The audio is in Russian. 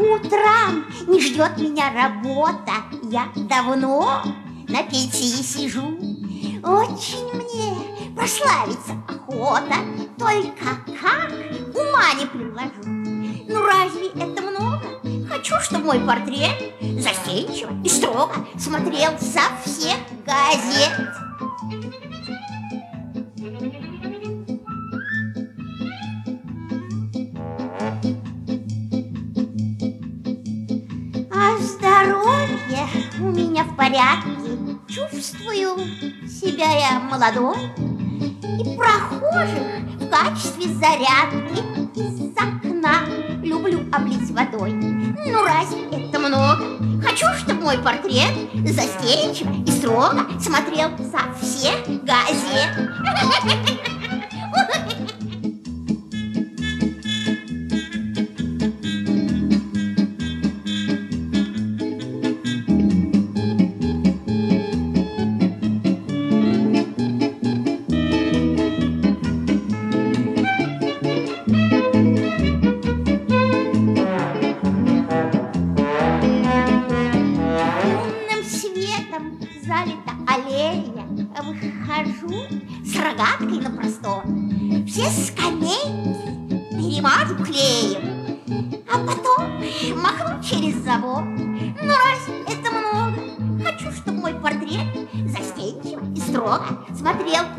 утрам не ждет меня работа. Я давно на пенсии сижу. Очень мне прославиться охота. Только как ума не приложу. Ну разве это много? Хочу, чтобы мой портрет застенчиво и строго смотрел со всех газет. А здоровье у меня в порядке. Чувствую себя я молодой. И прохожих в качестве зарядки из окна люблю облить водой. Ну разве это много? Хочу, чтобы мой портрет застенчиво и строго смотрел со всех газет. Залита аллея, выхожу с рогаткой на простор. Все скамейки перемажу клеем, а потом махну через забор. Ну разве это много? Хочу, чтобы мой портрет застенчиво и строго смотрел